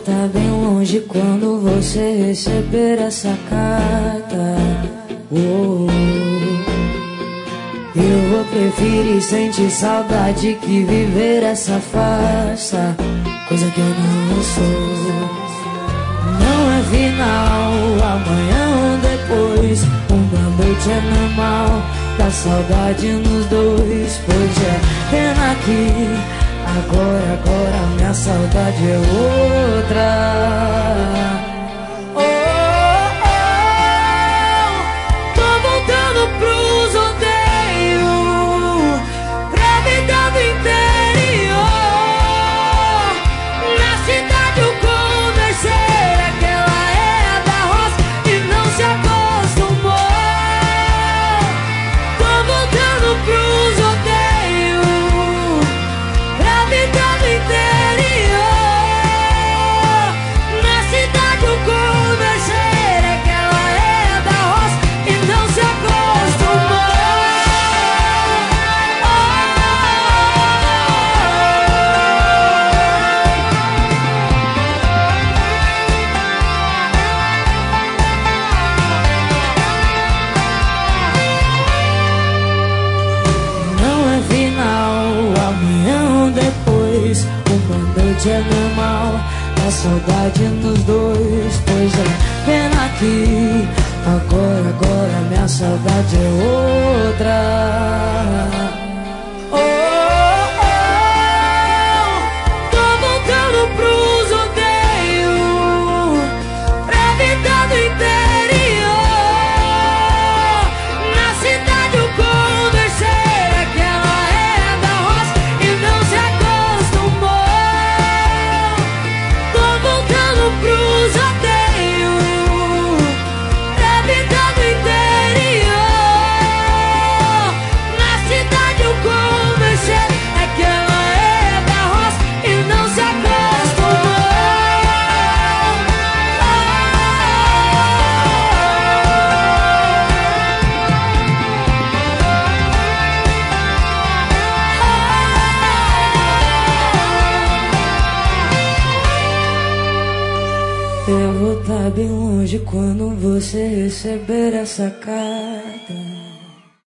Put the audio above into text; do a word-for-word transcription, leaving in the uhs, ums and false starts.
tá bem longe quando você receber essa carta. Oh, eu vou preferir sentir saudade que viver essa farsa, coisa que eu não sou. Não é final, amanhã ou depois, uma noite é normal, dá saudade nos dois. Pois é, pena que agora, agora minha saudade é outra. Oh, oh, tô voltando pros rodeios, pra vida do interior. Na cidade eu conversei, aquela é da roça e não se acostumou. Tô voltando pros rodeios, pra vida do interior. Na cidade eu conversei, aquela é da roça e não se acostumou. Não é final, amanhã ou depois, uma noite é normal, dá saudade nos dois. Pois é, pena que agora, agora minha saudade é outra. Oh, oh, tô voltando pros rodeios, pra vida do interior. Na cidade eu conversei, aquela é da roça e não se acostumou. Tô voltando pros rodeios, pra vida do interior. Na cidade eu conversei, aquela é da roça e não se acostumou. Eu vou tá bem longe quando você receber essa carta.